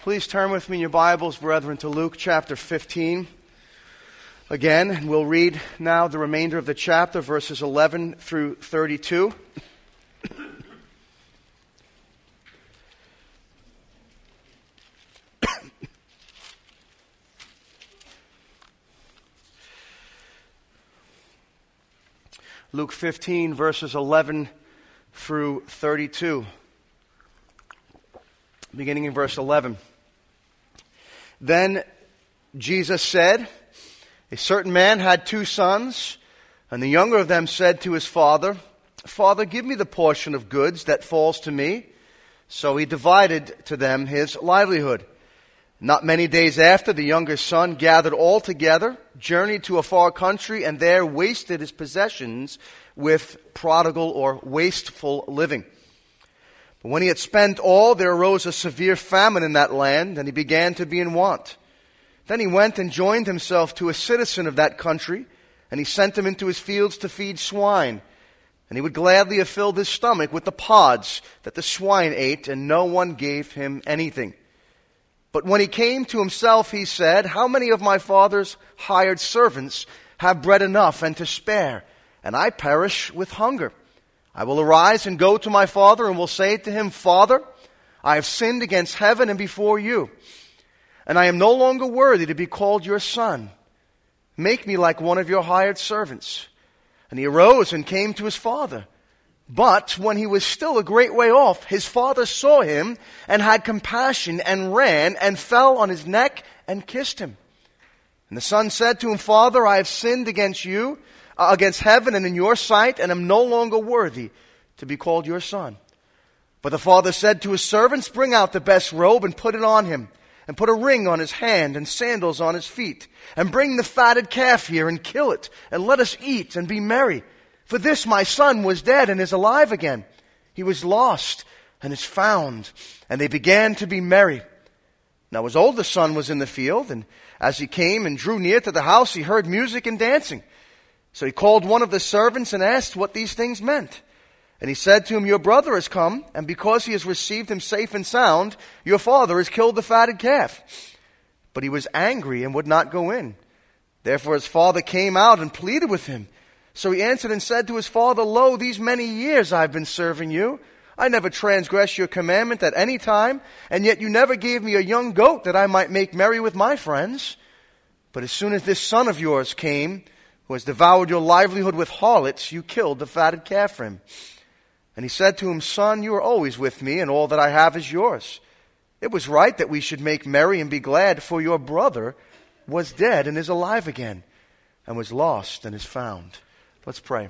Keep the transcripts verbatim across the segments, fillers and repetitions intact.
Please turn with me in your Bibles, brethren, to Luke chapter fifteen. Again, and we'll read now the remainder of the chapter, verses eleven through thirty-two. Luke fifteen, verses eleven through thirty-two. Beginning in verse eleven. Then Jesus said, a certain man had two sons, and the younger of them said to his father, Father, give me the portion of goods that falls to me. So he divided to them his livelihood. Not many days after, the younger son gathered all together, journeyed to a far country, and there wasted his possessions with prodigal or wasteful living. But when he had spent all, there arose a severe famine in that land, and he began to be in want. Then he went and joined himself to a citizen of that country, and he sent him into his fields to feed swine. And he would gladly have filled his stomach with the pods that the swine ate, and no one gave him anything. But when he came to himself, he said, How many of my father's hired servants have bread enough and to spare, and I perish with hunger? I will arise and go to my father, and will say to him, Father, I have sinned against heaven and before you, and I am no longer worthy to be called your son. Make me like one of your hired servants. And he arose and came to his father. But when he was still a great way off, his father saw him and had compassion and ran and fell on his neck and kissed him. And the son said to him, Father, I have sinned against you, uh, against heaven and in your sight, and am no longer worthy to be called your son. But the father said to his servants, Bring out the best robe and put it on him, and put a ring on his hand and sandals on his feet, and bring the fatted calf here and kill it, and let us eat and be merry. For this my son was dead and is alive again. He was lost and is found. And they began to be merry. Now his oldest son was in the field, and as he came and drew near to the house, he heard music and dancing. So he called one of the servants and asked what these things meant. And he said to him, Your brother has come, and because he has received him safe and sound, your father has killed the fatted calf. But he was angry and would not go in. Therefore his father came out and pleaded with him. So he answered and said to his father, Lo, these many years I have been serving you. I never transgressed your commandment at any time, and yet you never gave me a young goat that I might make merry with my friends. But as soon as this son of yours came, who has devoured your livelihood with harlots, you killed the fatted calf for him. And he said to him, Son, you are always with me, and all that I have is yours. It was right that we should make merry and be glad, for your brother was dead and is alive again, and was lost and is found. Let's pray.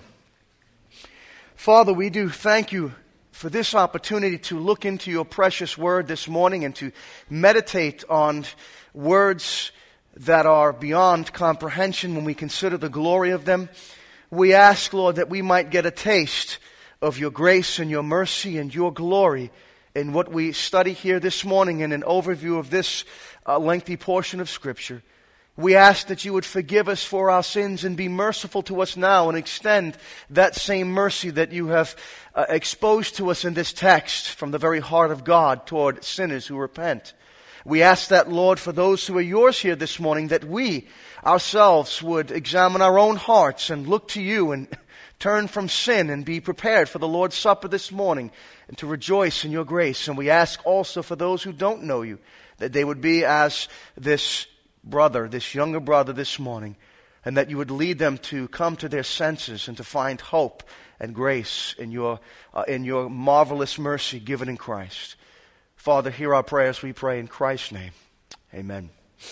Father, we do thank you for this opportunity to look into your precious word this morning and to meditate on words that are beyond comprehension when we consider the glory of them. We ask, Lord, that we might get a taste of your grace and your mercy and your glory in what we study here this morning in an overview of this uh, lengthy portion of Scripture. We ask that you would forgive us for our sins and be merciful to us now and extend that same mercy that you have uh, exposed to us in this text from the very heart of God toward sinners who repent. We ask that, Lord, for those who are yours here this morning, that we ourselves would examine our own hearts and look to you and turn from sin and be prepared for the Lord's Supper this morning and to rejoice in your grace. And we ask also for those who don't know you, that they would be as this brother, this younger brother this morning, and that you would lead them to come to their senses and to find hope and grace in your, uh, in your marvelous mercy given in Christ. Father, hear our prayers, we pray in Christ's name. Amen.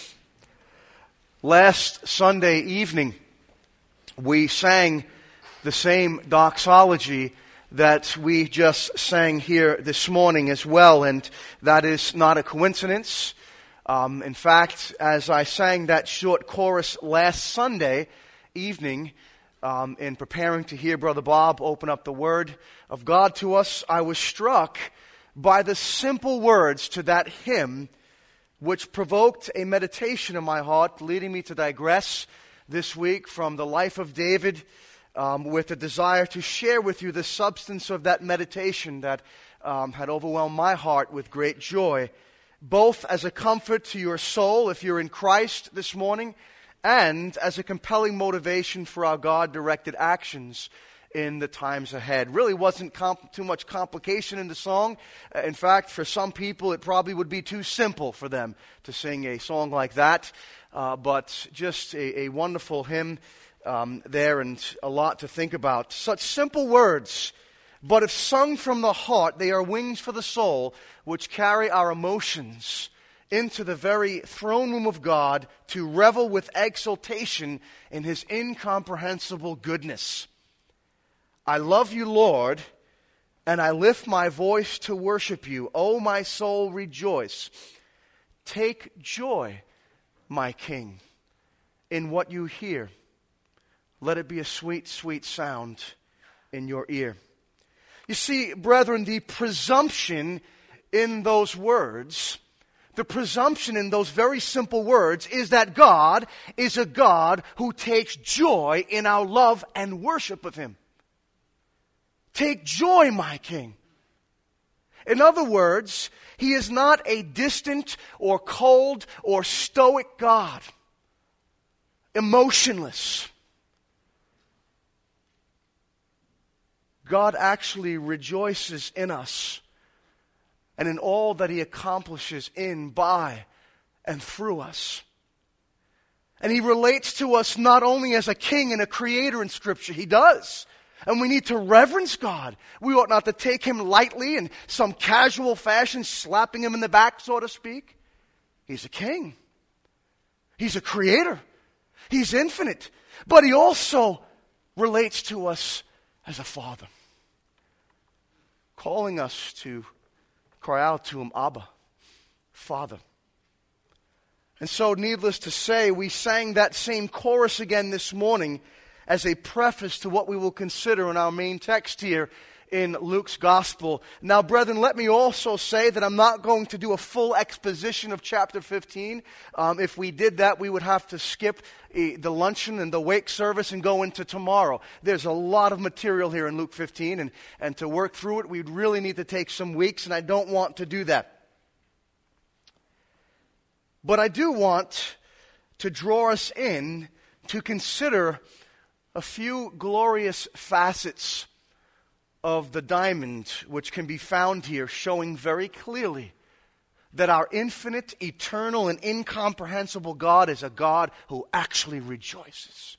Last Sunday evening, we sang the same doxology that we just sang here this morning as well, and that is not a coincidence. Um, in fact, as I sang that short chorus last Sunday evening, um, in preparing to hear Brother Bob open up the Word of God to us, I was struck by the simple words to that hymn, which provoked a meditation in my heart, leading me to digress this week from the life of David, um, with a desire to share with you the substance of that meditation that um, had overwhelmed my heart with great joy both as a comfort to your soul if you're in Christ this morning, and as a compelling motivation for our God-directed actions in the times ahead. Really wasn't comp- too much complication in the song. Uh, in fact, for some people, it probably would be too simple for them to sing a song like that. Uh, but just a, a wonderful hymn um, there, and a lot to think about. Such simple words, but if sung from the heart, they are wings for the soul, which carry our emotions into the very throne room of God to revel with exultation in His incomprehensible goodness. I love you, Lord, and I lift my voice to worship you. O my soul, rejoice. Take joy, my King, in what you hear. Let it be a sweet, sweet sound in your ear. You see, brethren, the presumption in those words, the presumption in those very simple words is that God is a God who takes joy in our love and worship of Him. Take joy, my King. In other words, He is not a distant or cold or stoic God, emotionless. God actually rejoices in us and in all that He accomplishes in, by, and through us. And He relates to us not only as a king and a creator in Scripture, He does. And we need to reverence God. We ought not to take Him lightly in some casual fashion, slapping Him in the back, so to speak. He's a king. He's a creator. He's infinite. But He also relates to us as a father, calling us to cry out to Him, Abba, Father. And so, needless to say, we sang that same chorus again this morning as a preface to what we will consider in our main text here in Luke's Gospel. Now, brethren, let me also say that I'm not going to do a full exposition of chapter fifteen. Um, if we did that, we would have to skip uh, the luncheon and the wake service and go into tomorrow. There's a lot of material here in Luke fifteen, and, and to work through it, we'd really need to take some weeks, and I don't want to do that. But I do want to draw us in to consider a few glorious facets of the diamond which can be found here, showing very clearly that our infinite, eternal, and incomprehensible God is a God who actually rejoices.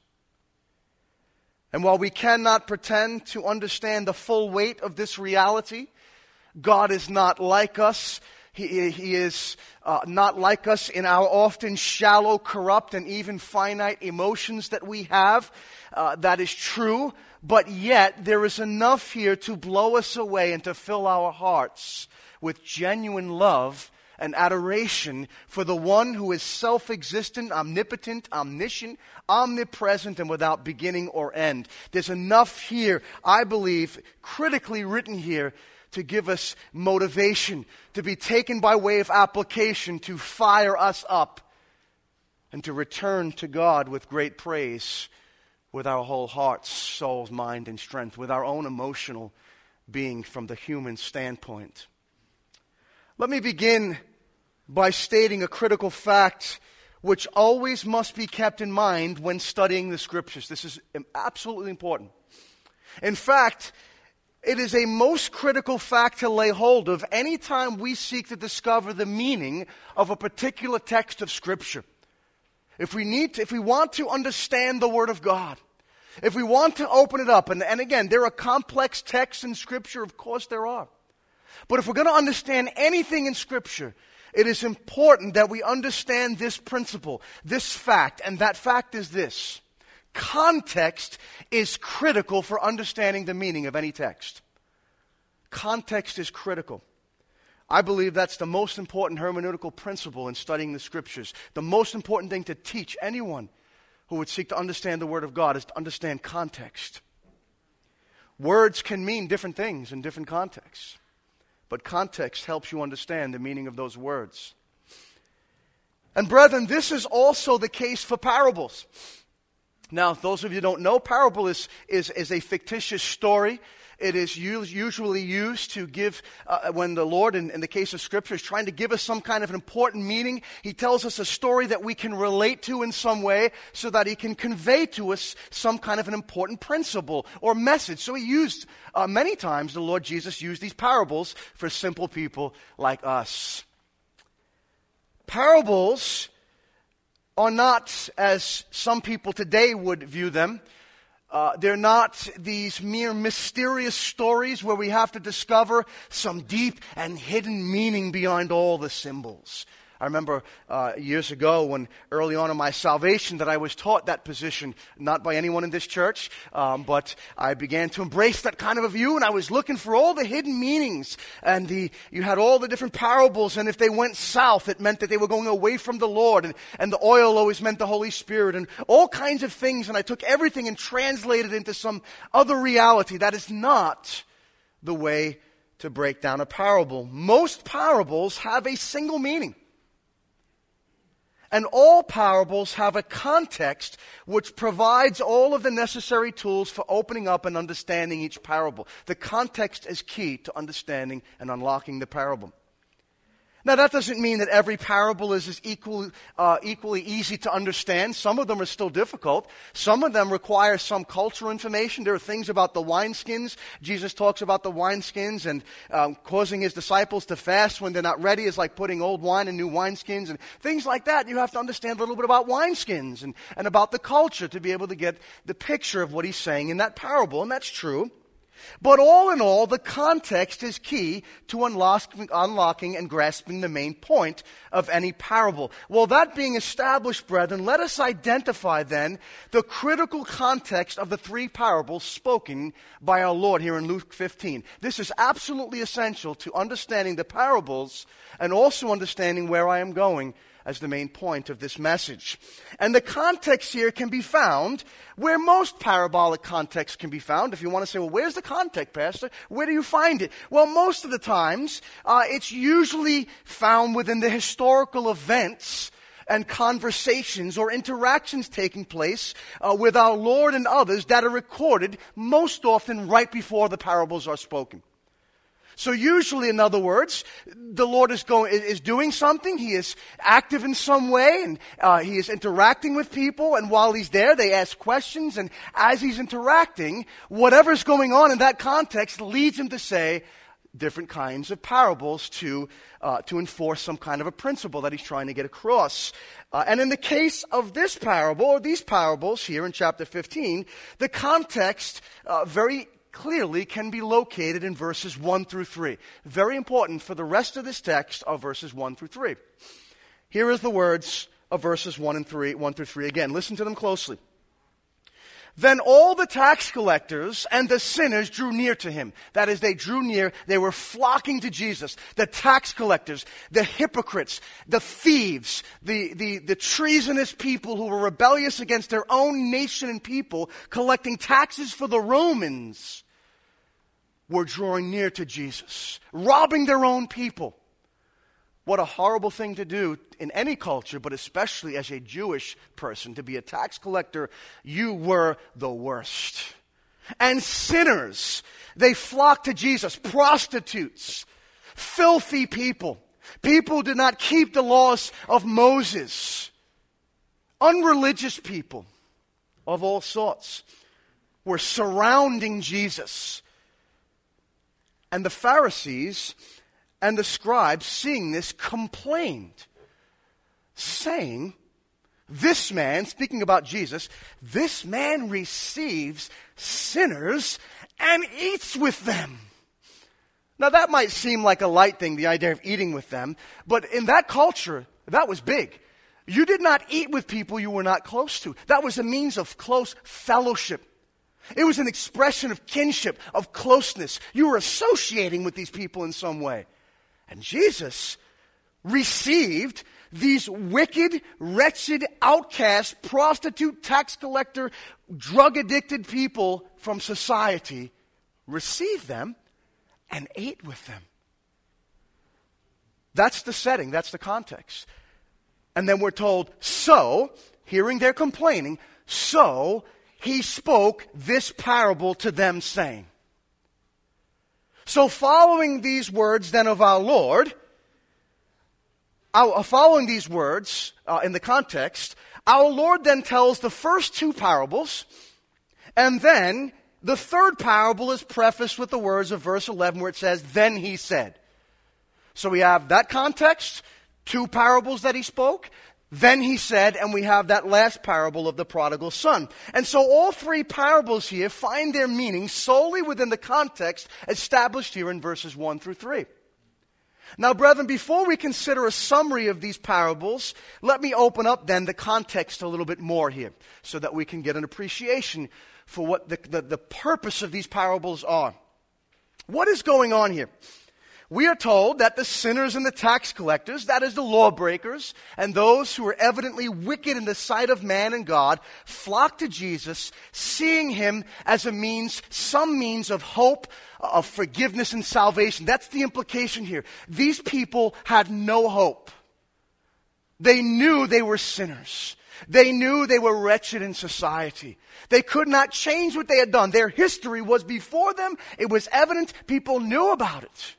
And while we cannot pretend to understand the full weight of this reality, God is not like us. He, he is uh, not like us in our often shallow, corrupt, and even finite emotions that we have. Uh, that is true, but yet there is enough here to blow us away and to fill our hearts with genuine love and adoration for the one who is self-existent, omnipotent, omniscient, omnipresent, and without beginning or end. There's enough here, I believe, critically written here, to give us motivation, to be taken by way of application, to fire us up, and to return to God with great praise, with our whole hearts, souls, mind, and strength, with our own emotional being from the human standpoint. Let me begin by stating a critical fact which always must be kept in mind when studying the Scriptures. This is absolutely important. In fact, it is a most critical fact to lay hold of anytime we seek to discover the meaning of a particular text of Scripture. If we need to, if we want to understand the Word of God, if we want to open it up, and, and again, there are complex texts in Scripture, of course there are. But if we're going to understand anything in Scripture, it is important that we understand this principle, this fact, and that fact is this. Context is critical for understanding the meaning of any text. Context is critical. I believe that's the most important hermeneutical principle in studying the Scriptures. The most important thing to teach anyone who would seek to understand the Word of God is to understand context. Words can mean different things in different contexts, but context helps you understand the meaning of those words. And brethren, this is also the case for parables. Now, those of you who don't know, parable is, is, is a fictitious story. it is usually used to give, uh, when the Lord, in, in the case of Scripture, is trying to give us some kind of an important meaning. He tells us a story that we can relate to in some way so that he can convey to us some kind of an important principle or message. So he used, uh, many times, the Lord Jesus used these parables for simple people like us. Parables are not, as some people today would view them, uh, they're not these mere mysterious stories where we have to discover some deep and hidden meaning behind all the symbols. I remember uh, years ago when early on in my salvation that I was taught that position, not by anyone in this church, um, but I began to embrace that kind of a view, and I was looking for all the hidden meanings. And the you had all the different parables, and if they went south, it meant that they were going away from the Lord, and, and the oil always meant the Holy Spirit, and all kinds of things. And I took everything and translated it into some other reality. That is not the way to break down a parable. Most parables have a single meaning. And all parables have a context which provides all of the necessary tools for opening up and understanding each parable. The context is key to understanding and unlocking the parable. Now, that doesn't mean that every parable is as equal, uh, equally easy to understand. Some of them are still difficult. Some of them require some cultural information. There are things about the wineskins. Jesus talks about the wineskins, and um, causing his disciples to fast when they're not ready is like putting old wine in new wineskins, and things like that. You have to understand a little bit about wineskins and, and about the culture to be able to get the picture of what he's saying in that parable, and that's true. But all in all, the context is key to unlocking, unlocking and grasping the main point of any parable. Well, that being established, brethren, let us identify then the critical context of the three parables spoken by our Lord here in Luke fifteen. This is absolutely essential to understanding the parables and also understanding where I am going as the main point of this message. And the context here can be found where most parabolic context can be found. If you want to say, well, where's the context, Pastor? Where do you find it? Well, most of the times, uh, it's usually found within the historical events and conversations or interactions taking place uh, with our Lord and others that are recorded most often right before the parables are spoken. So usually, in other words, the Lord is going is doing something. He is active in some way, and uh, he is interacting with people. And while he's there, they ask questions. And as he's interacting, whatever's going on in that context leads him to say different kinds of parables to uh, to enforce some kind of a principle that he's trying to get across. Uh, and in the case of this parable, or these parables here in chapter fifteen, the context uh, very clearly can be located in verses one through three. Very important for the rest of this text are verses one through three. Here is the words of verses one and three, one through three. Again, listen to them closely. Then all the tax collectors and the sinners drew near to him. That is, they drew near, they were flocking to Jesus. The tax collectors, the hypocrites, the thieves, the, the, the treasonous people who were rebellious against their own nation and people, collecting taxes for the Romans, were drawing near to Jesus, robbing their own people. What a horrible thing to do in any culture, but especially as a Jewish person, to be a tax collector. You were the worst. And sinners, they flocked to Jesus. Prostitutes, filthy people, people who did not keep the laws of Moses, unreligious people of all sorts were surrounding Jesus. And the Pharisees and the scribes, seeing this, complained, saying, this man, speaking about Jesus, this man receives sinners and eats with them. Now that might seem like a light thing, the idea of eating with them, but in that culture, that was big. You did not eat with people you were not close to. That was a means of close fellowship. It was an expression of kinship, of closeness. You were associating with these people in some way. And Jesus received these wicked, wretched, outcast, prostitute, tax collector, drug-addicted people from society, received them and ate with them. That's the setting, that's the context. And then we're told, so, hearing their complaining, so he spoke this parable to them, saying. So following these words then of our Lord, our, following these words uh, in the context, our Lord then tells the first two parables, and then the third parable is prefaced with the words of verse eleven where it says, then he said. So we have that context, two parables that he spoke, then he said, and we have that last parable of the prodigal son. And so all three parables here find their meaning solely within the context established here in verses one through three. Now, brethren, before we consider a summary of these parables, let me open up then the context a little bit more here so that we can get an appreciation for what the, the, the purpose of these parables are. What is going on here? We are told that the sinners and the tax collectors, that is the lawbreakers, and those who are evidently wicked in the sight of man and God, flock to Jesus, seeing him as a means, some means of hope, of forgiveness and salvation. That's the implication here. These people had no hope. They knew they were sinners. They knew they were wretched in society. They could not change what they had done. Their history was before them. It was evident. People knew about it.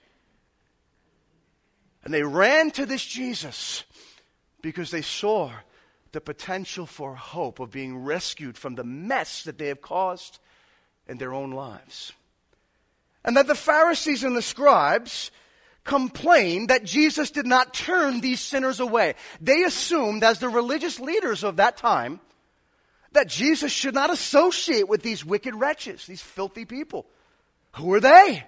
And they ran to this Jesus because they saw the potential for hope of being rescued from the mess that they have caused in their own lives. And that the Pharisees and the scribes complained that Jesus did not turn these sinners away. They assumed, as the religious leaders of that time, that Jesus should not associate with these wicked wretches, these filthy people. Who are they?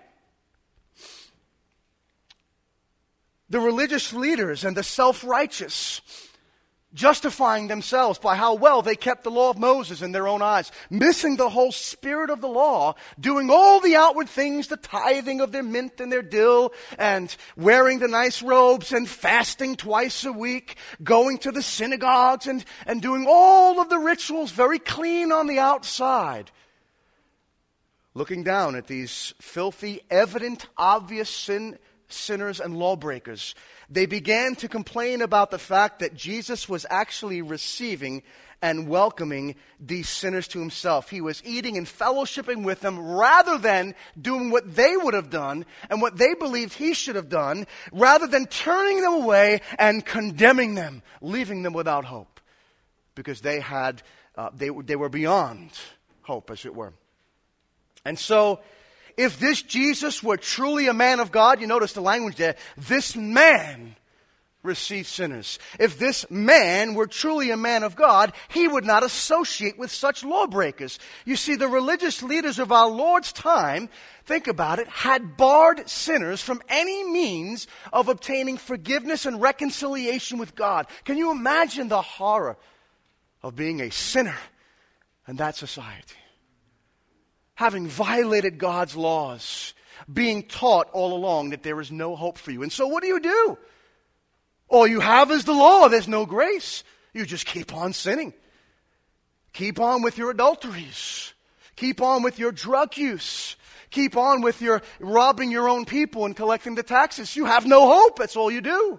The religious leaders and the self-righteous, justifying themselves by how well they kept the law of Moses in their own eyes, missing the whole spirit of the law, doing all the outward things, the tithing of their mint and their dill, and wearing the nice robes, and fasting twice a week, going to the synagogues, and, and doing all of the rituals very clean on the outside. Looking down at these filthy, evident, obvious sin sinners and lawbreakers, they began to complain about the fact that Jesus was actually receiving and welcoming these sinners to himself. He was eating and fellowshipping with them rather than doing what they would have done and what they believed he should have done, rather than turning them away and condemning them, leaving them without hope, because they had uh, they they were beyond hope, as it were. And so, if this Jesus were truly a man of God, you notice the language there, this man received sinners. If this man were truly a man of God, he would not associate with such lawbreakers. You see, the religious leaders of our Lord's time, think about it, had barred sinners from any means of obtaining forgiveness and reconciliation with God. Can you imagine the horror of being a sinner in that society? Having violated God's laws, being taught all along that there is no hope for you. And so what do you do? All you have is the law. There's no grace. You just keep on sinning. Keep on with your adulteries. Keep on with your drug use. Keep on with your robbing your own people and collecting the taxes. You have no hope. That's all you do.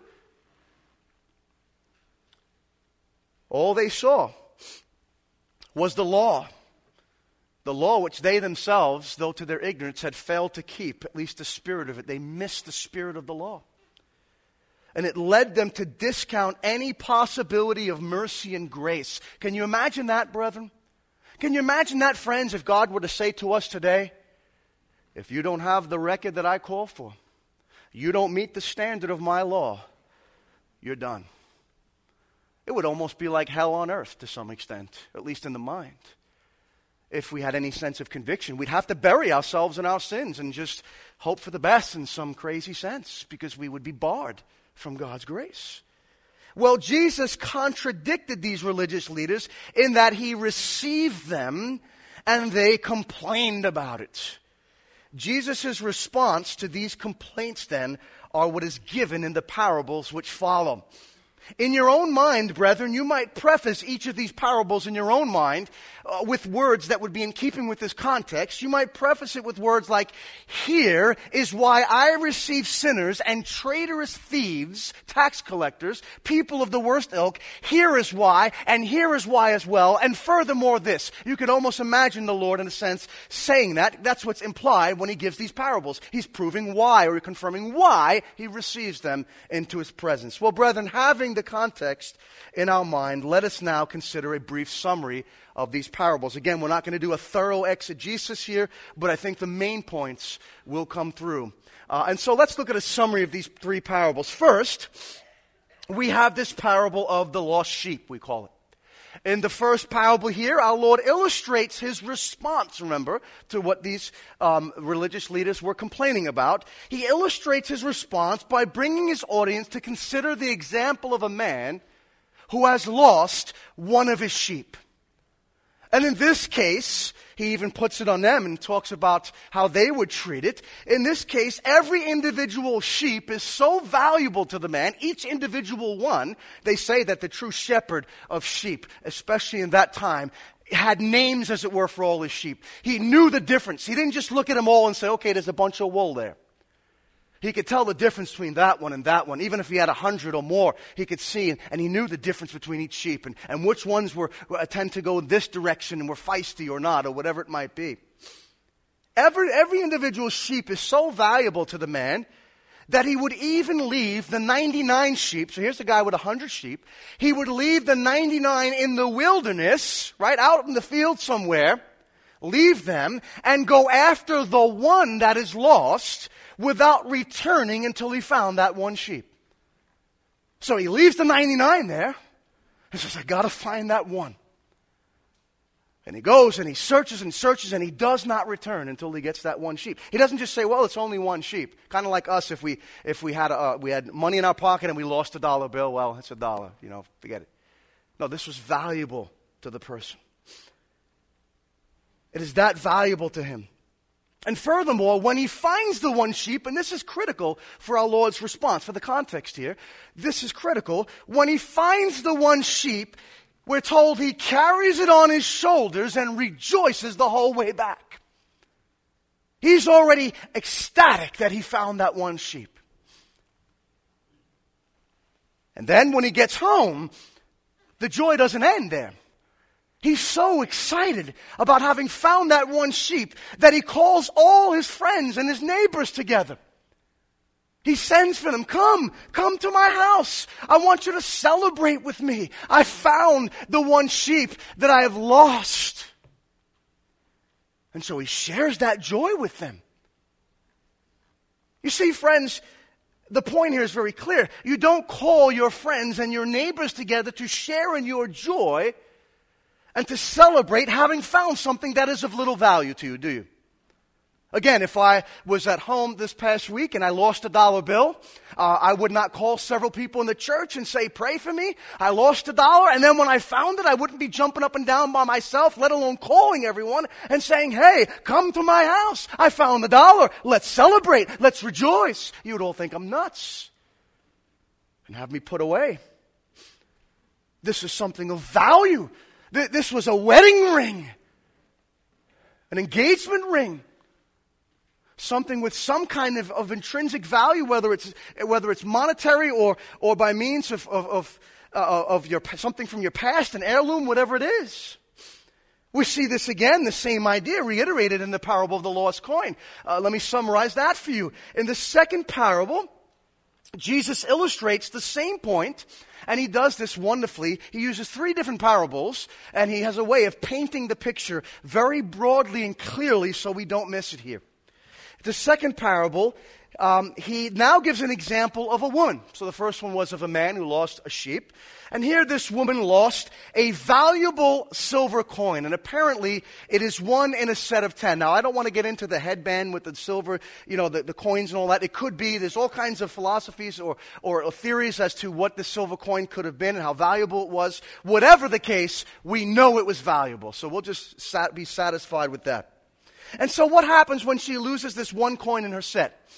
All they saw was the law. The law which they themselves, though to their ignorance, had failed to keep, at least the spirit of it. They missed the spirit of the law. And it led them to discount any possibility of mercy and grace. Can you imagine that, brethren? Can you imagine that, friends, if God were to say to us today, if you don't have the record that I call for, you don't meet the standard of my law, you're done. It would almost be like hell on earth to some extent, at least in the mind. If we had any sense of conviction, we'd have to bury ourselves in our sins and just hope for the best in some crazy sense, because we would be barred from God's grace. Well, Jesus contradicted these religious leaders in that he received them and they complained about it. Jesus' response to these complaints then are what is given in the parables which follow. In your own mind, brethren, you might preface each of these parables in your own mind uh, with words that would be in keeping with this context. You might preface it with words like, here is why I receive sinners and traitorous thieves, tax collectors, people of the worst ilk. Here is why, and here is why as well. And furthermore this. You could almost imagine the Lord, in a sense, saying that. That's what's implied when he gives these parables. He's proving why, or confirming why he receives them into his presence. Well, brethren, having the context in our mind, let us now consider a brief summary of these parables. Again, we're not going to do a thorough exegesis here, but I think the main points will come through. Uh, and so let's look at a summary of these three parables. First, we have this parable of the lost sheep, we call it. In the first parable here, our Lord illustrates his response, remember, to what these um, religious leaders were complaining about. He illustrates his response by bringing his audience to consider the example of a man who has lost one of his sheep. And in this case, he even puts it on them and talks about how they would treat it. In this case, every individual sheep is so valuable to the man, each individual one. They say that the true shepherd of sheep, especially in that time, had names, as it were, for all his sheep. He knew the difference. He didn't just look at them all and say, okay, there's a bunch of wool there. He could tell the difference between that one and that one. Even if he had a hundred or more, he could see, and, and he knew the difference between each sheep and, and which ones were, were tend to go in this direction and were feisty or not, or whatever it might be. Every, every individual sheep is so valuable to the man that he would even leave the ninety-nine sheep. So here's the guy with a hundred sheep. He would leave the ninety-nine in the wilderness, right out in the field somewhere, leave them, and go after the one that is lost, without returning until he found that one sheep. So he leaves the ninety-nine there and says, I gotta find that one. And he goes and he searches and searches and he does not return until he gets that one sheep. He doesn't just say, well, it's only one sheep. Kind of like us if we if we had a, uh, we had money in our pocket and we lost a dollar bill. Well, it's a dollar, you know, forget it. No, this was valuable to the person. It is that valuable to him. And furthermore, when he finds the one sheep, and this is critical for our Lord's response, for the context here, this is critical. When he finds the one sheep, we're told he carries it on his shoulders and rejoices the whole way back. He's already ecstatic that he found that one sheep. And then when he gets home, the joy doesn't end there. He's so excited about having found that one sheep that he calls all his friends and his neighbors together. He sends for them, come, come to my house. I want you to celebrate with me. I found the one sheep that I have lost. And so he shares that joy with them. You see, friends, the point here is very clear. You don't call your friends and your neighbors together to share in your joy and to celebrate having found something that is of little value to you, do you? Again, if I was at home this past week and I lost a dollar bill, uh, I would not call several people in the church and say, pray for me. I lost a dollar, and then when I found it, I wouldn't be jumping up and down by myself, let alone calling everyone and saying, hey, come to my house. I found the dollar. Let's celebrate. Let's rejoice. You would all think I'm nuts and have me put away. This is something of value. This was a wedding ring, an engagement ring, something with some kind of, of intrinsic value, whether it's whether it's monetary or or by means of of of, uh, of your something from your past, an heirloom, whatever it is. We see this again, the same idea reiterated in the parable of the lost coin. Uh, let me summarize that for you. In the second parable, Jesus illustrates the same point, and he does this wonderfully. He uses three different parables, and he has a way of painting the picture very broadly and clearly so we don't miss it here. The second parable, um, he now gives an example of a woman. So the first one was of a man who lost a sheep. And here this woman lost a valuable silver coin. And apparently it is one in a set of ten. Now I don't want to get into the headband with the silver, you know, the, the coins and all that. It could be, there's all kinds of philosophies or, or theories as to what the silver coin could have been and how valuable it was. Whatever the case, we know it was valuable. So we'll just sat, be satisfied with that. And so what happens when she loses this one coin in her set?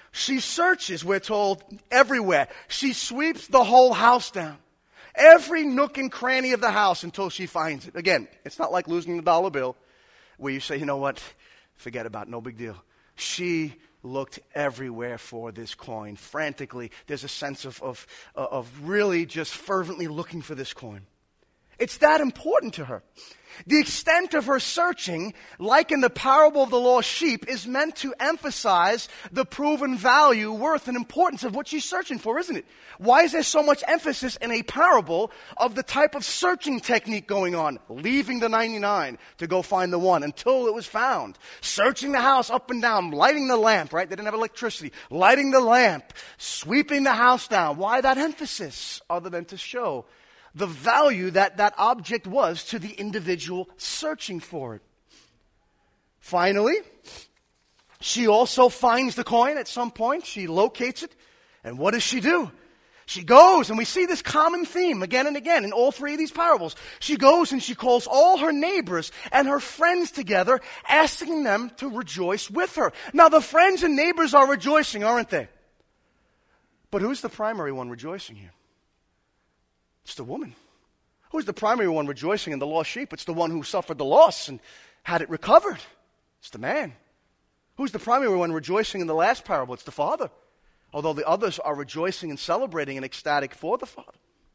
She searches, we're told, everywhere. She sweeps the whole house down. Every nook and cranny of the house until she finds it. Again, it's not like losing the dollar bill where you say, you know what, forget about it, no big deal. She looked everywhere for this coin, frantically. There's a sense of, of, of really just fervently looking for this coin. It's that important to her. The extent of her searching, like in the parable of the lost sheep, is meant to emphasize the proven value, worth, and importance of what she's searching for, isn't it? Why is there so much emphasis in a parable of the type of searching technique going on? Leaving the ninety-nine to go find the one until it was found. Searching the house up and down, lighting the lamp, right? They didn't have electricity. Lighting the lamp, sweeping the house down. Why that emphasis? Other than to show the value that that object was to the individual searching for it. Finally, she also finds the coin at some point. She locates it. And what does she do? She goes, and we see this common theme again and again in all three of these parables. She goes and she calls all her neighbors and her friends together, asking them to rejoice with her. Now, the friends and neighbors are rejoicing, aren't they? But who's the primary one rejoicing here? It's the woman. Who's the primary one rejoicing in the lost sheep? It's the one who suffered the loss and had it recovered. It's the man. Who's the primary one rejoicing in the last parable? It's the father. Although the others are rejoicing and celebrating and ecstatic for the father.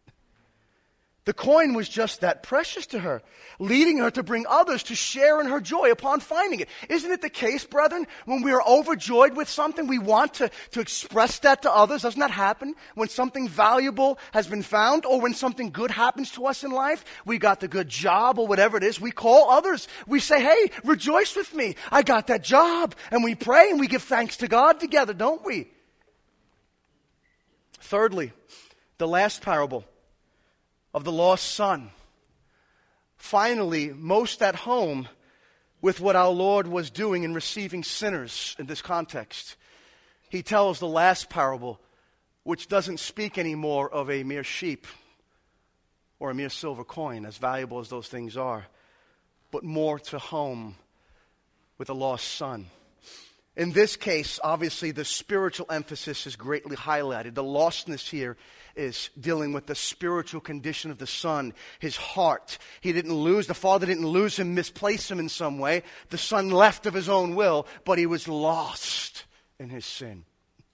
The coin was just that precious to her, leading her to bring others to share in her joy upon finding it. Isn't it the case, brethren, when we are overjoyed with something, we want to, to express that to others? Doesn't that happen when something valuable has been found, or when something good happens to us in life? We got the good job or whatever it is. We call others. We say, hey, rejoice with me. I got that job. And we pray and we give thanks to God together, don't we? Thirdly, the last parable of the lost son. Finally, most at home with what our Lord was doing in receiving sinners in this context. He tells the last parable, which doesn't speak anymore of a mere sheep or a mere silver coin, as valuable as those things are, but more to home with a lost son. In this case, obviously, the spiritual emphasis is greatly highlighted. The lostness here is dealing with the spiritual condition of the son, his heart. He didn't lose, the father didn't lose him, misplace him in some way. The son left of his own will, but he was lost in his sin.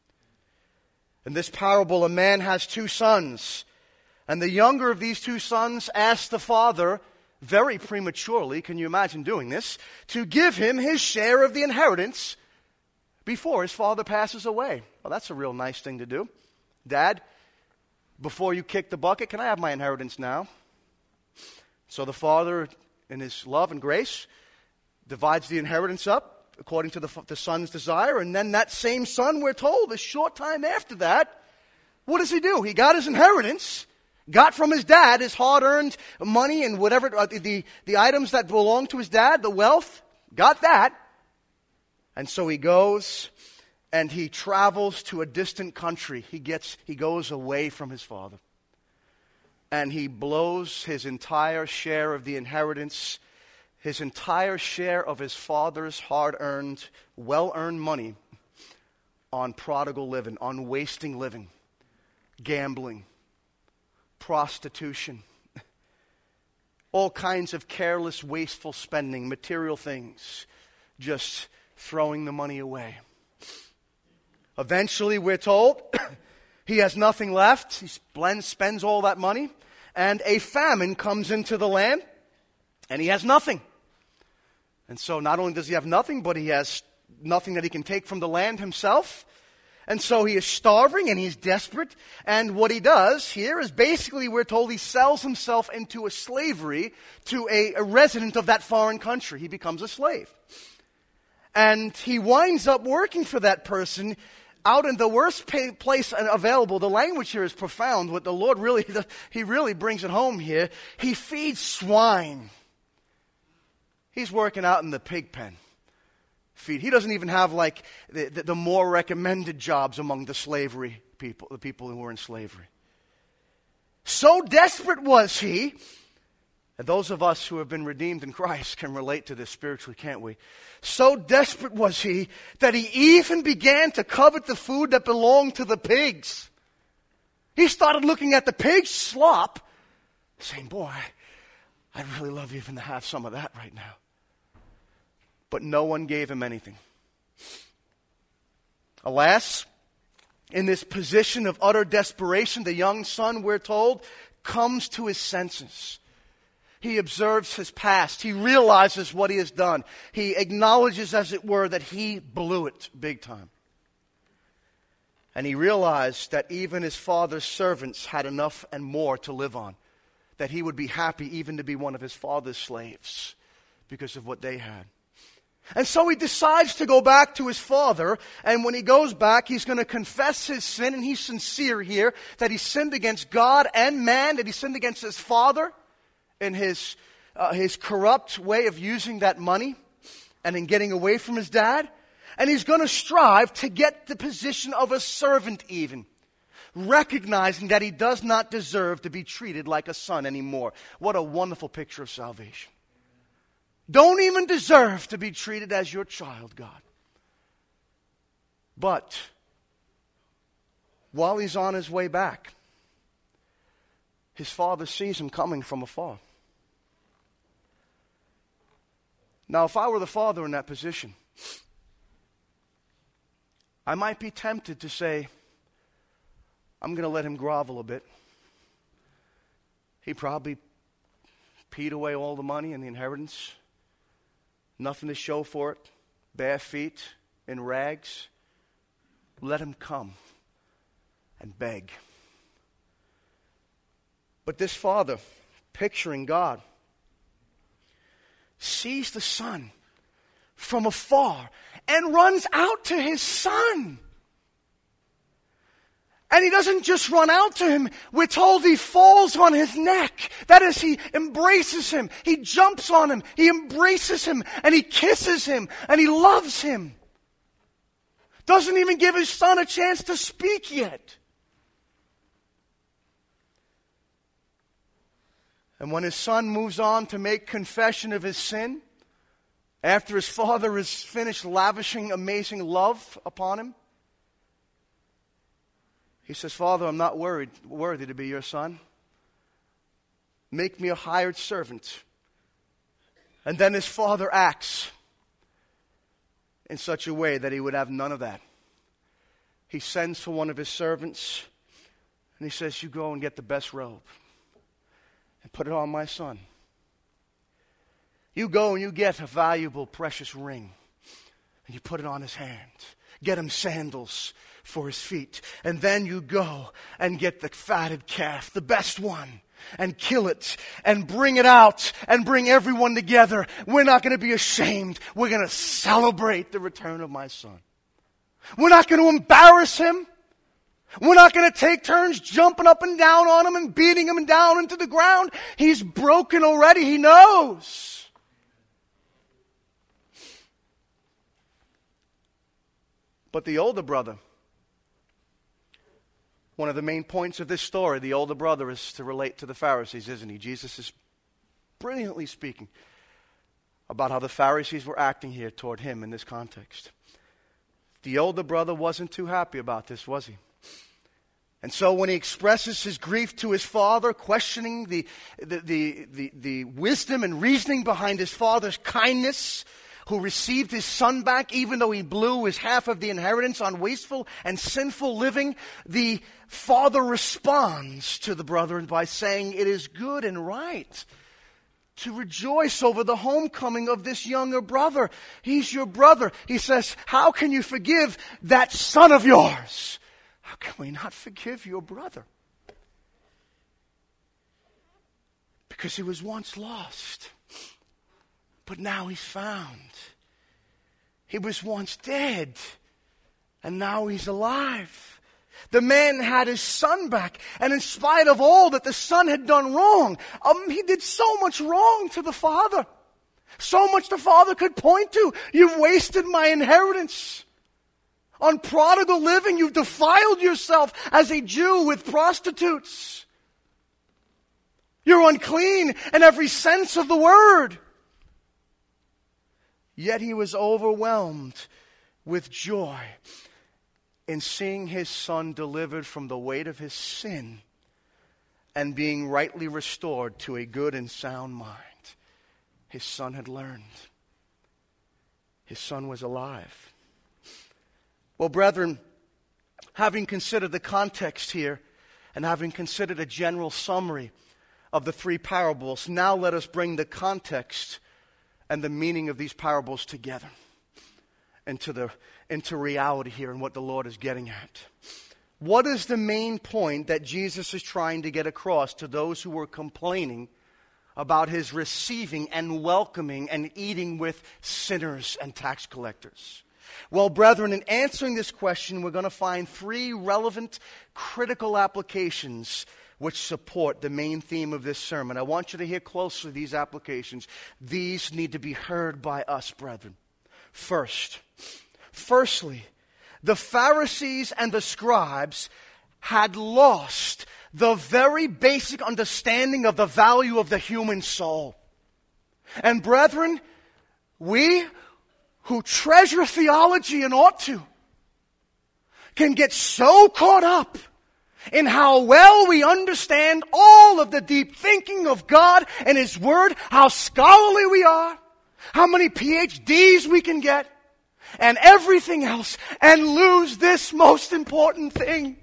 In this parable, a man has two sons, and the younger of these two sons asks the father, very prematurely, can you imagine doing this, to give him his share of the inheritance before his father passes away. Well, that's a real nice thing to do. Dad, before you kick the bucket, can I have my inheritance now? So the father, in his love and grace, divides the inheritance up according to the, the son's desire. And then that same son, we're told, a short time after that, what does he do? He got his inheritance, got from his dad his hard-earned money and whatever, uh, the, the items that belonged to his dad, the wealth, got that. And so he goes and he travels to a distant country. He gets, he goes away from his father. And he blows his entire share of the inheritance, his entire share of his father's hard-earned, well-earned money on prodigal living, on wasting living, gambling, prostitution, all kinds of careless, wasteful spending, material things, just throwing the money away. Eventually, we're told, he has nothing left. He spends all that money, and a famine comes into the land, and he has nothing. And so not only does he have nothing, but he has nothing that he can take from the land himself. And so he is starving, and he's desperate. And what he does here is basically, we're told, he sells himself into a slavery to a, a resident of that foreign country. He becomes a slave. And he winds up working for that person out in the worst pay, place available. The language here is profound. What the Lord really, he really brings it home here. He feeds swine. He's working out in the pig pen. Feed. He doesn't even have like the, the, the more recommended jobs among the slavery people, the people who were in slavery. So desperate was he And those of us who have been redeemed in Christ can relate to this spiritually, can't we? So desperate was he that he even began to covet the food that belonged to the pigs. He started looking at the pig's slop, saying, boy, I'd really love even to have some of that right now. But no one gave him anything. Alas, in this position of utter desperation, the young son, we're told, comes to his senses. He observes his past. He realizes what he has done. He acknowledges, as it were, that he blew it big time. And he realized that even his father's servants had enough and more to live on. That he would be happy even to be one of his father's slaves because of what they had. And so he decides to go back to his father, and when he goes back, he's going to confess his sin, and he's sincere here, that he sinned against God and man, that he sinned against his father in his, uh, his corrupt way of using that money and in getting away from his dad. And he's going to strive to get the position of a servant even, recognizing that he does not deserve to be treated like a son anymore. What a wonderful picture of salvation. Don't even deserve to be treated as your child, God. But while he's on his way back, his father sees him coming from afar. Now, if I were the father in that position, I might be tempted to say, I'm going to let him grovel a bit. He probably peed away all the money and the inheritance. Nothing to show for it. Bare feet, in rags. Let him come and beg. But this father, picturing God, sees the son from afar and runs out to his son. And he doesn't just run out to him. We're told he falls on his neck. That is, he embraces him. He jumps on him. He embraces him. And he kisses him. And he loves him. Doesn't even give his son a chance to speak yet. And when his son moves on to make confession of his sin, after his father has finished lavishing amazing love upon him, he says, Father, I'm not worried, worthy to be your son. Make me a hired servant. And then his father acts in such a way that he would have none of that. He sends for one of his servants and he says, you go and get the best robe and put it on my son. You go and you get a valuable, precious ring and you put it on his hand. Get him sandals for his feet. And then you go and get the fatted calf, the best one, and kill it and bring it out and bring everyone together. We're not going to be ashamed. We're going to celebrate the return of my son. We're not going to embarrass him. We're not going to take turns jumping up and down on him and beating him down into the ground. He's broken already. He knows. But the older brother, one of the main points of this story, the older brother is to relate to the Pharisees, isn't he? Jesus is brilliantly speaking about how the Pharisees were acting here toward him in this context. The older brother wasn't too happy about this, was he? And so when he expresses his grief to his father, questioning the, the, the, the, the wisdom and reasoning behind his father's kindness, who received his son back even though he blew his half of the inheritance on wasteful and sinful living, the father responds to the brother by saying, it is good and right to rejoice over the homecoming of this younger brother. He's your brother. He says, how can you forgive that son of yours? How can we not forgive your brother? Because he was once lost, but now he's found. He was once dead, and now he's alive. The man had his son back, and in spite of all that the son had done wrong, um, he did so much wrong to the father. So much the father could point to. You've wasted my inheritance. On prodigal living, you've defiled yourself as a Jew with prostitutes. You're unclean in every sense of the word. Yet he was overwhelmed with joy in seeing his son delivered from the weight of his sin and being rightly restored to a good and sound mind. His son had learned. His son was alive. Well, brethren, having considered the context here and having considered a general summary of the three parables, now let us bring the context and the meaning of these parables together into the into reality here and what the Lord is getting at. What is the main point that Jesus is trying to get across to those who were complaining about his receiving and welcoming and eating with sinners and tax collectors? Well, brethren, in answering this question, we're going to find three relevant, critical applications which support the main theme of this sermon. I want you to hear closely these applications. These need to be heard by us, brethren. First, firstly, the Pharisees and the scribes had lost the very basic understanding of the value of the human soul. And brethren, we who treasure theology and ought to can get so caught up in how well we understand all of the deep thinking of God and His Word, how scholarly we are, how many P H Ds we can get, and everything else, and lose this most important thing.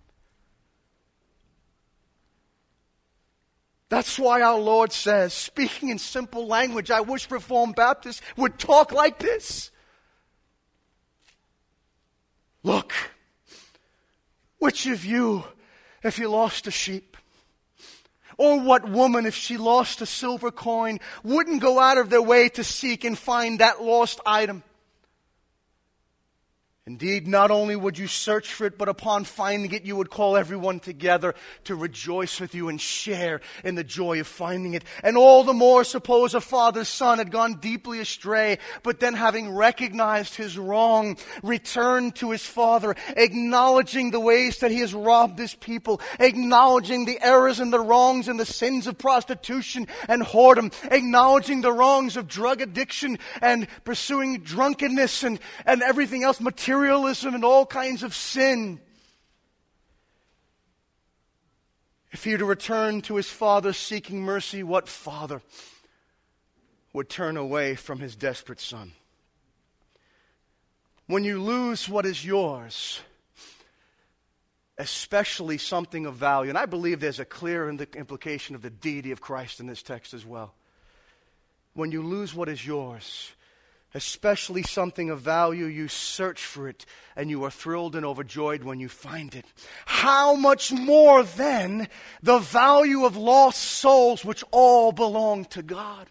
That's why our Lord says, speaking in simple language, I wish Reformed Baptists would talk like this. Look, which of you, if you lost a sheep, or what woman, if she lost a silver coin, wouldn't go out of their way to seek and find that lost item? Indeed, not only would you search for it, but upon finding it, you would call everyone together to rejoice with you and share in the joy of finding it. And all the more, suppose a father's son had gone deeply astray, but then having recognized his wrong, returned to his father, acknowledging the ways that he has robbed his people, acknowledging the errors and the wrongs and the sins of prostitution and whoredom, acknowledging the wrongs of drug addiction and pursuing drunkenness and, and everything else, material Materialism and all kinds of sin. If he were to return to his father seeking mercy, what father would turn away from his desperate son? When you lose what is yours, especially something of value, and I believe there's a clear implication of the deity of Christ in this text as well. When you lose what is yours, especially something of value, you search for it, and you are thrilled and overjoyed when you find it. How much more then the value of lost souls, which all belong to God?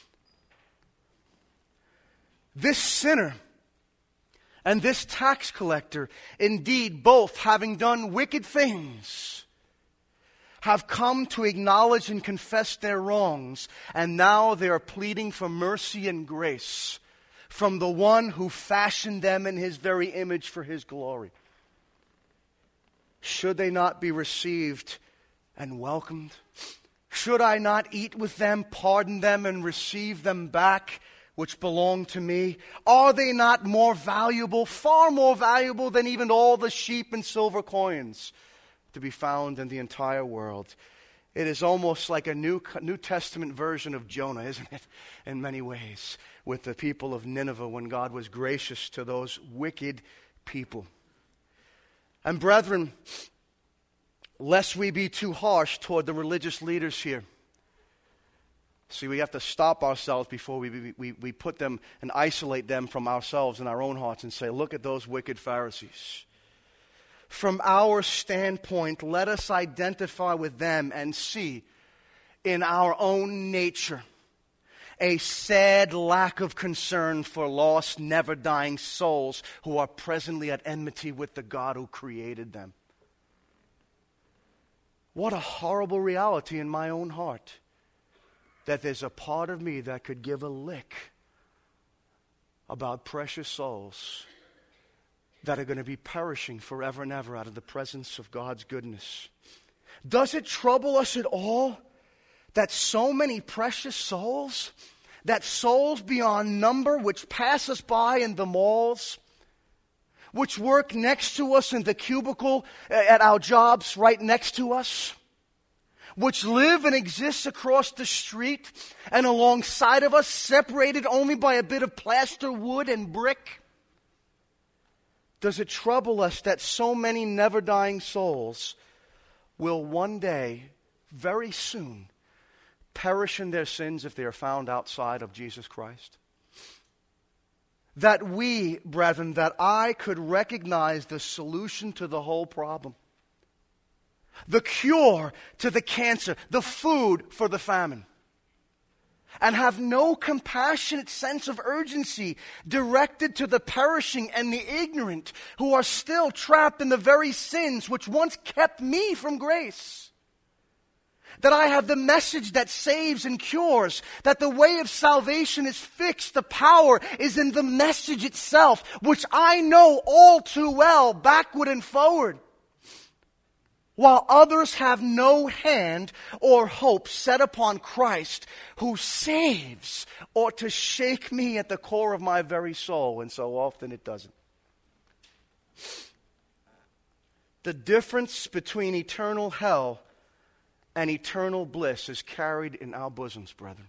This sinner and this tax collector, indeed both having done wicked things, have come to acknowledge and confess their wrongs, and now they are pleading for mercy and grace from the one who fashioned them in His very image for His glory. Should they not be received and welcomed? Should I not eat with them, pardon them, and receive them back, which belong to me? Are they not more valuable, far more valuable than even all the sheep and silver coins to be found in the entire world? It is almost like a New, New Testament version of Jonah, isn't it, in many ways, with the people of Nineveh when God was gracious to those wicked people. And brethren, lest we be too harsh toward the religious leaders here. See, we have to stop ourselves before we, we, we put them and isolate them from ourselves in our own hearts and say, look at those wicked Pharisees. From our standpoint, let us identify with them and see in our own nature a sad lack of concern for lost, never-dying souls who are presently at enmity with the God who created them. What a horrible reality in my own heart, that there's a part of me that could give a lick about precious souls that are going to be perishing forever and ever out of the presence of God's goodness. Does it trouble us at all that so many precious souls, that souls beyond number which pass us by in the malls, which work next to us in the cubicle at our jobs right next to us, which live and exist across the street and alongside of us, separated only by a bit of plaster wood and brick? Does it trouble us that so many never-dying souls will one day, very soon, perish in their sins if they are found outside of Jesus Christ? That we, brethren, that I could recognize the solution to the whole problem, the cure to the cancer, the food for the famine, and have no compassionate sense of urgency directed to the perishing and the ignorant who are still trapped in the very sins which once kept me from grace. That I have the message that saves and cures, that the way of salvation is fixed, the power is in the message itself, which I know all too well, backward and forward. While others have no hand or hope set upon Christ, who saves, ought to shake me at the core of my very soul, and so often it doesn't. The difference between eternal hell and eternal bliss is carried in our bosoms, brethren.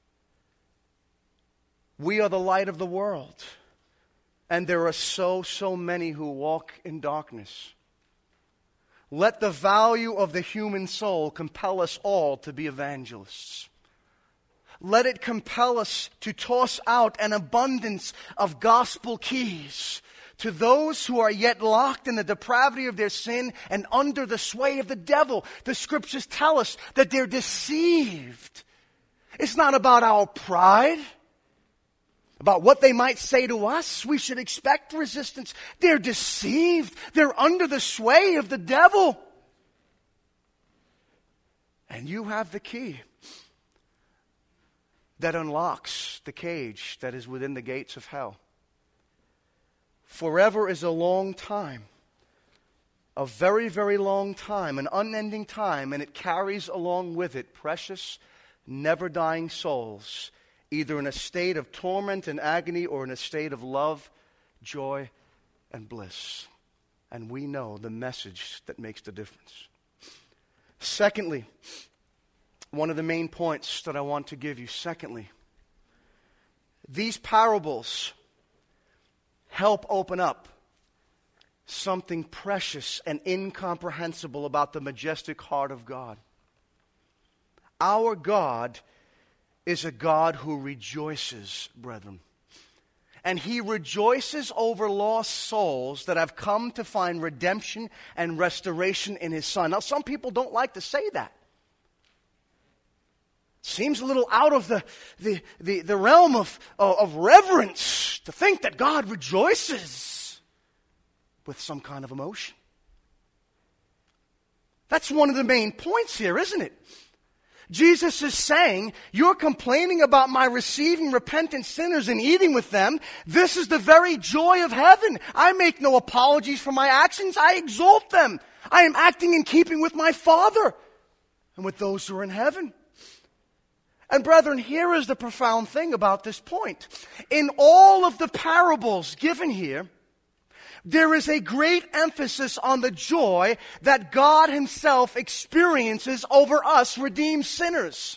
We are the light of the world, and there are so, so many who walk in darkness. Let the value of the human soul compel us all to be evangelists. Let it compel us to toss out an abundance of gospel keys to those who are yet locked in the depravity of their sin and under the sway of the devil. The scriptures tell us that they're deceived. It's not about our pride, about what they might say to us. We should expect resistance. They're deceived. They're under the sway of the devil. And you have the key that unlocks the cage that is within the gates of hell. Forever is a long time, a very, very long time, an unending time, and it carries along with it precious, never-dying souls, either in a state of torment and agony or in a state of love, joy, and bliss. And we know the message that makes the difference. Secondly, one of the main points that I want to give you, secondly, these parables help open up something precious and incomprehensible about the majestic heart of God. Our God is a God who rejoices, brethren. And He rejoices over lost souls that have come to find redemption and restoration in His Son. Now, some people don't like to say that. Seems a little out of the, the, the, the realm of, of reverence to think that God rejoices with some kind of emotion. That's one of the main points here, isn't it? Jesus is saying, you're complaining about my receiving repentant sinners and eating with them. This is the very joy of heaven. I make no apologies for my actions. I exalt them. I am acting in keeping with my Father and with those who are in heaven. And brethren, here is the profound thing about this point. In all of the parables given here, there is a great emphasis on the joy that God Himself experiences over us redeemed sinners.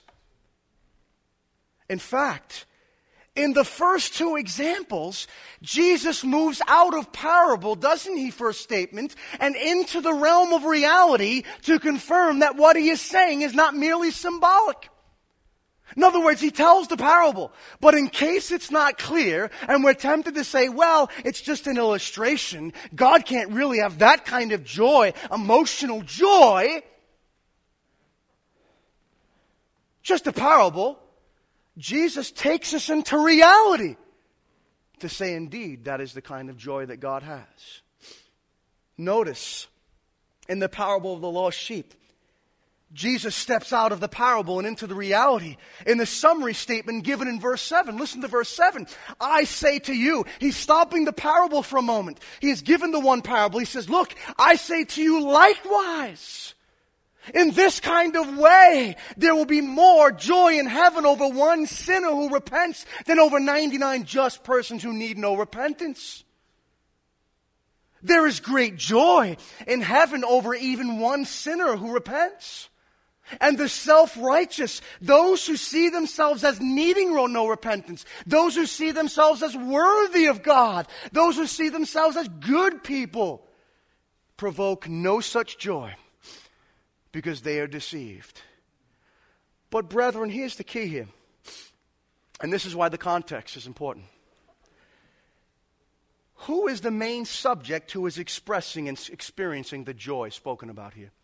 In fact, in the first two examples, Jesus moves out of parable, doesn't He, for a statement, and into the realm of reality to confirm that what He is saying is not merely symbolic. In other words, He tells the parable, but in case it's not clear, and we're tempted to say, well, it's just an illustration, God can't really have that kind of joy, emotional joy, just a parable, Jesus takes us into reality to say, indeed, that is the kind of joy that God has. Notice, in the parable of the lost sheep, Jesus steps out of the parable and into the reality. In the summary statement given in verse seven, listen to verse seven. I say to you, He's stopping the parable for a moment. He has given the one parable. He says, look, I say to you likewise. In this kind of way, there will be more joy in heaven over one sinner who repents than over ninety-nine just persons who need no repentance. There is great joy in heaven over even one sinner who repents. And the self-righteous, those who see themselves as needing no repentance, those who see themselves as worthy of God, those who see themselves as good people, provoke no such joy because they are deceived. But brethren, here's the key here. And this is why the context is important. Who is the main subject who is expressing and experiencing the joy spoken about here?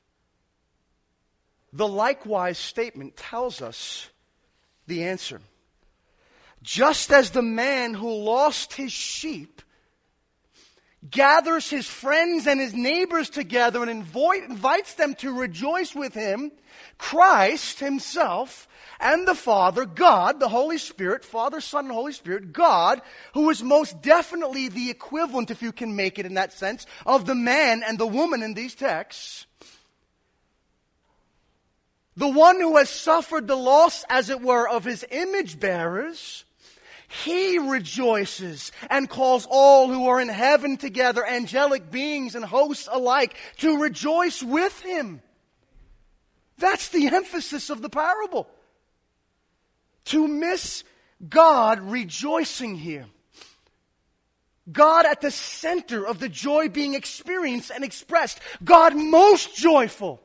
The likewise statement tells us the answer. Just as the man who lost his sheep gathers his friends and his neighbors together and invite, invites them to rejoice with him, Christ himself and the Father, God, the Holy Spirit, Father, Son, and Holy Spirit, God, who is most definitely the equivalent, if you can make it in that sense, of the man and the woman in these texts. The one who has suffered the loss, as it were, of his image bearers, he rejoices and calls all who are in heaven together, angelic beings and hosts alike, to rejoice with him. That's the emphasis of the parable. To miss God rejoicing here, God at the center of the joy being experienced and expressed, God most joyful,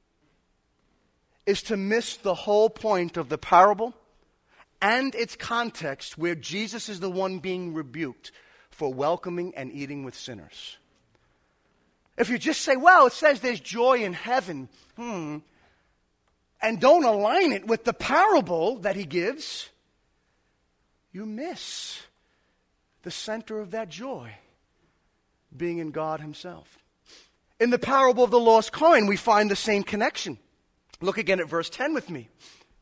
is to miss the whole point of the parable and its context, where Jesus is the one being rebuked for welcoming and eating with sinners. If you just say, well, it says there's joy in heaven, hmm, and don't align it with the parable that he gives, you miss the center of that joy being in God himself. In the parable of the lost coin, we find the same connection. Look again at verse ten with me,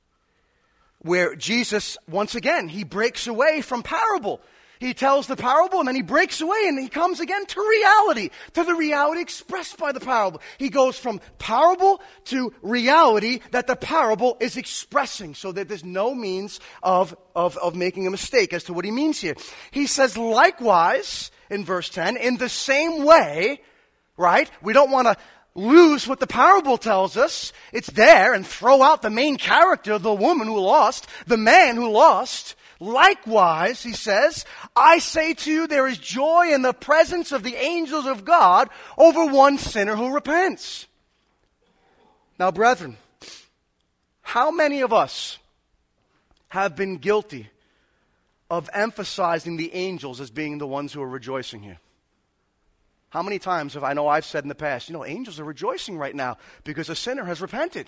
where Jesus, once again, he breaks away from parable. He tells the parable and then he breaks away and he comes again to reality, to the reality expressed by the parable. He goes from parable to reality that the parable is expressing, so that there's no means of, of, of making a mistake as to what he means here. He says, likewise, in verse ten, in the same way, right? We don't want to lose what the parable tells us. It's there, and throw out the main character, the woman who lost, the man who lost. Likewise, he says, I say to you, there is joy in the presence of the angels of God over one sinner who repents. Now, brethren, how many of us have been guilty of emphasizing the angels as being the ones who are rejoicing here? How many times have I know I've said in the past, you know, angels are rejoicing right now because a sinner has repented.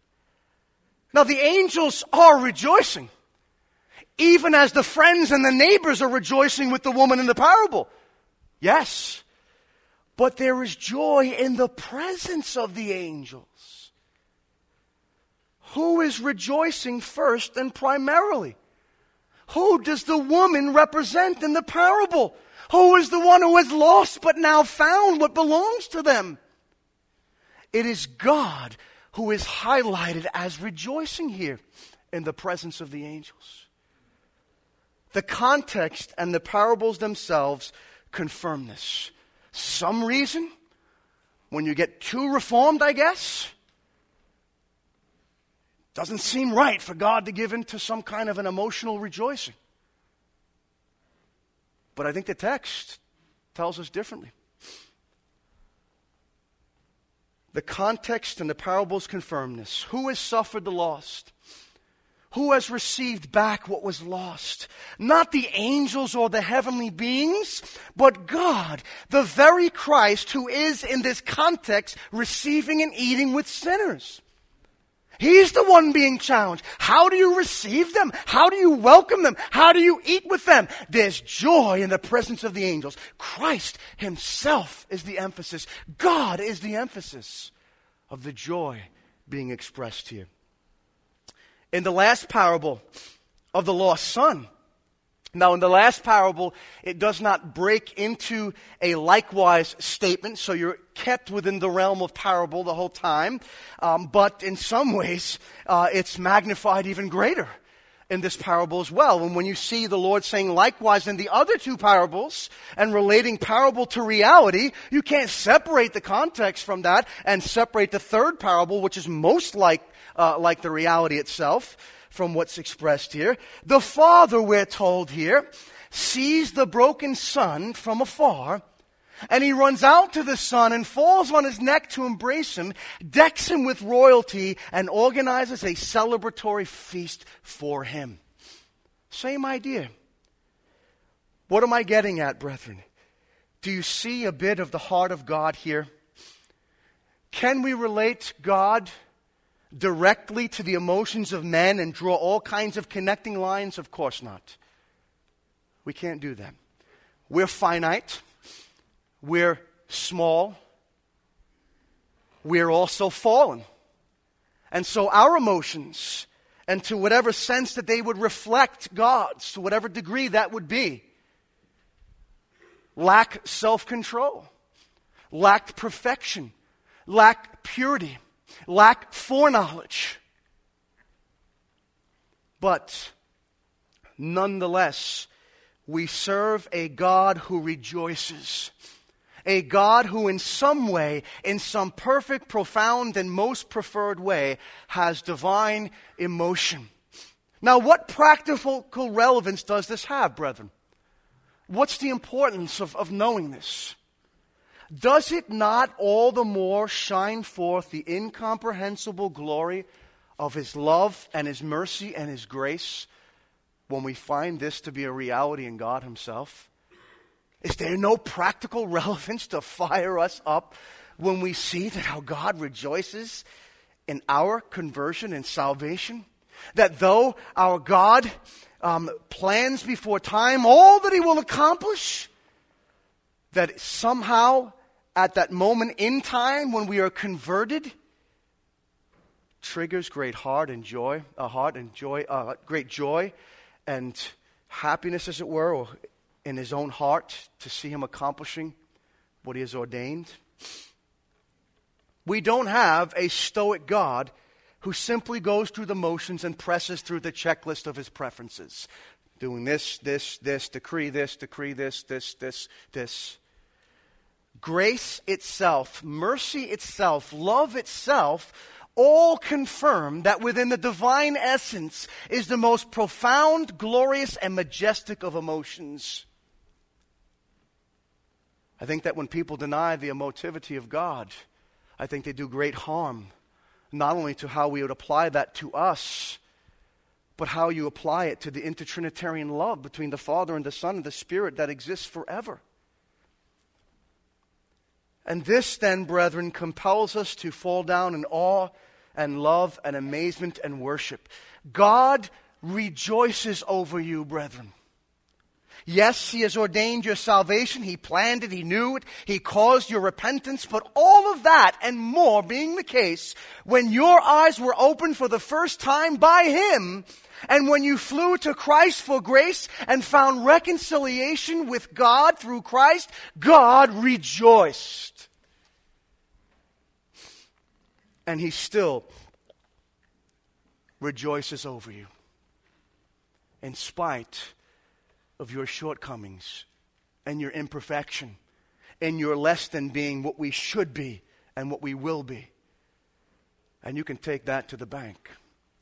Now, the angels are rejoicing, even as the friends and the neighbors are rejoicing with the woman in the parable. Yes, but there is joy in the presence of the angels. Who is rejoicing first and primarily? Who does the woman represent in the parable? Who is the one who has lost but now found what belongs to them? It is God who is highlighted as rejoicing here in the presence of the angels. The context and the parables themselves confirm this. Some reason, when you get too reformed, I guess, doesn't seem right for God to give into some kind of an emotional rejoicing. But I think the text tells us differently. The context and the parables confirm this. Who has suffered the loss? Who has received back what was lost? Not the angels or the heavenly beings, but God, the very Christ who is in this context receiving and eating with sinners. He's the one being challenged. How do you receive them? How do you welcome them? How do you eat with them? There's joy in the presence of the angels. Christ himself is the emphasis. God is the emphasis of the joy being expressed here. In the last parable of the lost son, Now, in the last parable, it does not break into a likewise statement, so you're kept within the realm of parable the whole time. Um, but in some ways, uh, it's magnified even greater in this parable as well. And when you see the Lord saying likewise in the other two parables and relating parable to reality, you can't separate the context from that and separate the third parable, which is most like uh, like the reality itself, from what's expressed here. The father, we're told here, sees the broken son from afar, and he runs out to the son and falls on his neck to embrace him, decks him with royalty, and organizes a celebratory feast for him. Same idea. What am I getting at, brethren? Do you see a bit of the heart of God here? Can we relate God directly to the emotions of men and draw all kinds of connecting lines? Of course not. We can't do that. We're finite. We're small. We're also fallen. And so our emotions, and to whatever sense that they would reflect God's, to whatever degree that would be, lack self-control, lack perfection, lack purity, lack foreknowledge. But nonetheless, we serve a God who rejoices. A God who in some way, in some perfect, profound, and most preferred way, has divine emotion. Now, what practical relevance does this have, brethren? What's the importance of, of knowing this? Does it not all the more shine forth the incomprehensible glory of His love and His mercy and His grace when we find this to be a reality in God Himself? Is there no practical relevance to fire us up when we see that how God rejoices in our conversion and salvation? That though our God um, plans before time all that He will accomplish, that somehow at that moment in time when we are converted, triggers great heart and joy, a heart and joy, uh, great joy and happiness, as it were, or in His own heart to see Him accomplishing what He has ordained. We don't have a stoic God who simply goes through the motions and presses through the checklist of His preferences. Doing this, this, this, decree this, decree this, this, this, this. Grace itself, mercy itself, love itself, all confirm that within the divine essence is the most profound, glorious, and majestic of emotions. I think that when people deny the emotivity of God, I think they do great harm, not only to how we would apply that to us, but how you apply it to the intertrinitarian love between the Father and the Son and the Spirit that exists forever. And this then, brethren, compels us to fall down in awe and love and amazement and worship. God rejoices over you, brethren. Yes, He has ordained your salvation. He planned it. He knew it. He caused your repentance. But all of that and more being the case, when your eyes were opened for the first time by Him, and when you flew to Christ for grace and found reconciliation with God through Christ, God rejoiced. And He still rejoices over you in spite of your shortcomings and your imperfection and your less than being what we should be and what we will be. And you can take that to the bank.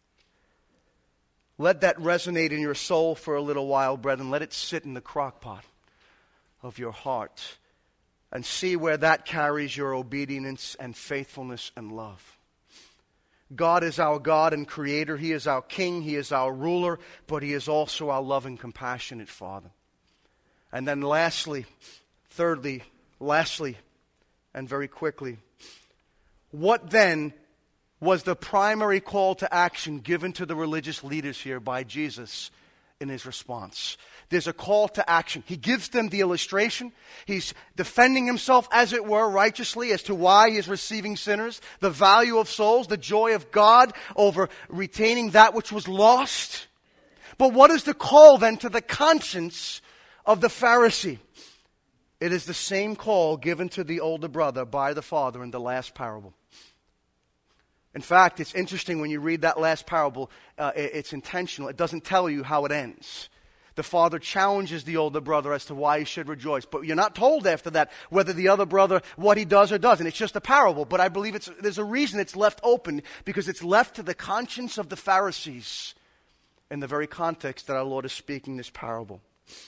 Let that resonate in your soul for a little while, brethren. Let it sit in the crock pot of your heart and see where that carries your obedience and faithfulness and love. God is our God and Creator. He is our King. He is our ruler. But He is also our loving, compassionate Father. And then lastly, thirdly, lastly, and very quickly, what then was the primary call to action given to the religious leaders here by Jesus in His response? There's a call to action. He gives them the illustration. He's defending Himself, as it were, righteously as to why He is receiving sinners, the value of souls, the joy of God over retaining that which was lost. But what is the call then to the conscience of the Pharisee? It is the same call given to the older brother by the father in the last parable. In fact, it's interesting when you read that last parable, uh, it, it's intentional. It doesn't tell you how it ends. The father challenges the older brother as to why he should rejoice. But you're not told after that whether the other brother, what he does or doesn't. It's just a parable. But I believe it's, there's a reason it's left open, because it's left to the conscience of the Pharisees in the very context that our Lord is speaking this parable.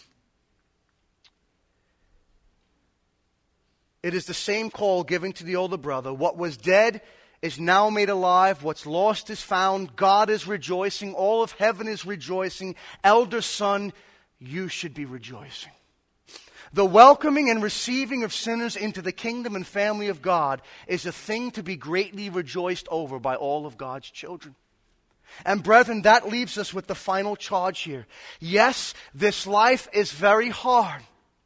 It is the same call given to the older brother. What was dead is now made alive. What's lost is found. God is rejoicing. All of heaven is rejoicing. Elder son, you should be rejoicing. The welcoming and receiving of sinners into the kingdom and family of God is a thing to be greatly rejoiced over by all of God's children. And brethren, that leaves us with the final charge here. Yes, this life is very hard.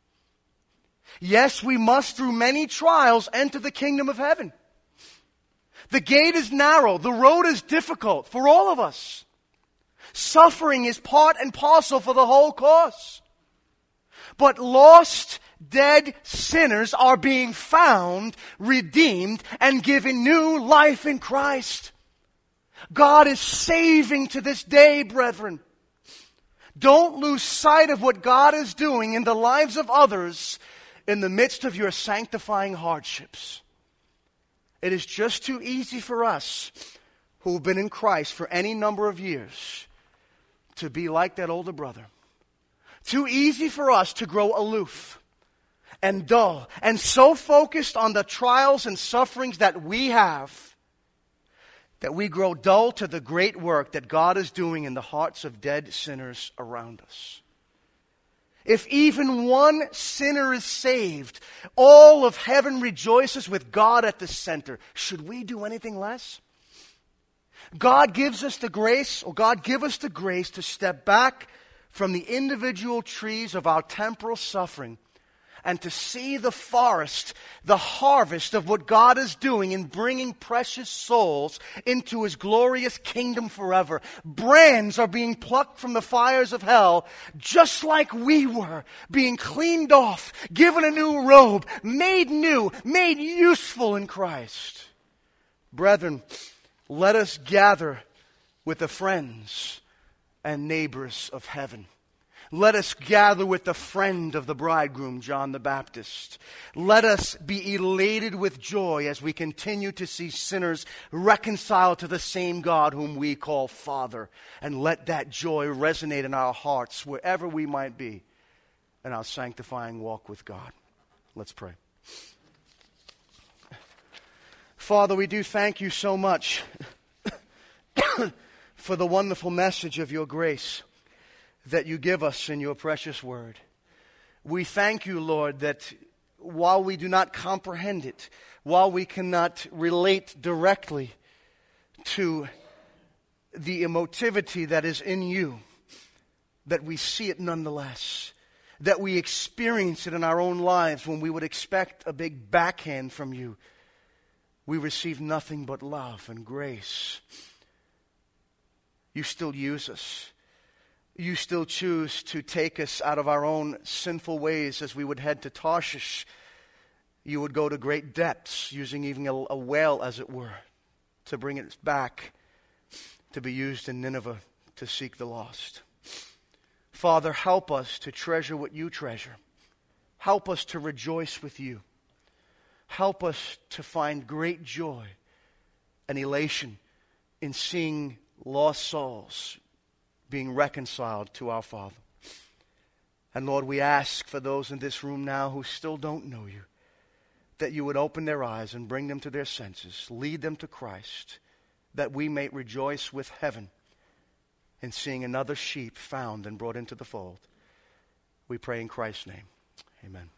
Yes, we must, through many trials, enter the kingdom of heaven. The gate is narrow. The road is difficult for all of us. Suffering is part and parcel for the whole course. But lost, dead sinners are being found, redeemed, and given new life in Christ. God is saving to this day, brethren. Don't lose sight of what God is doing in the lives of others in the midst of your sanctifying hardships. It is just too easy for us who have been in Christ for any number of years to be like that older brother. Too easy for us to grow aloof and dull and so focused on the trials and sufferings that we have that we grow dull to the great work that God is doing in the hearts of dead sinners around us. If even one sinner is saved, all of heaven rejoices with God at the center. Should we do anything less? God gives us the grace, or God give us the grace to step back from the individual trees of our temporal suffering and to see the forest, the harvest of what God is doing in bringing precious souls into His glorious kingdom forever. Brands are being plucked from the fires of hell, just like we were, being cleaned off, given a new robe, made new, made useful in Christ. Brethren, let us gather with the friends and neighbors of heaven. Let us gather with the friend of the bridegroom, John the Baptist. Let us be elated with joy as we continue to see sinners reconciled to the same God whom we call Father. And let that joy resonate in our hearts wherever we might be in our sanctifying walk with God. Let's pray. Father, we do thank you so much for the wonderful message of your grace that you give us in your precious word. We thank you, Lord, that while we do not comprehend it, while we cannot relate directly to the emotivity that is in you, that we see it nonetheless, that we experience it in our own lives when we would expect a big backhand from you. We receive nothing but love and grace. You still use us. You still choose to take us out of our own sinful ways as we would head to Tarshish. You would go to great depths, using even a, a whale, as it were, to bring it back to be used in Nineveh to seek the lost. Father, help us to treasure what you treasure. Help us to rejoice with you. Help us to find great joy and elation in seeing lost souls being reconciled to our Father. And Lord, we ask for those in this room now who still don't know you, that you would open their eyes and bring them to their senses, lead them to Christ, that we may rejoice with heaven in seeing another sheep found and brought into the fold. We pray in Christ's name. Amen.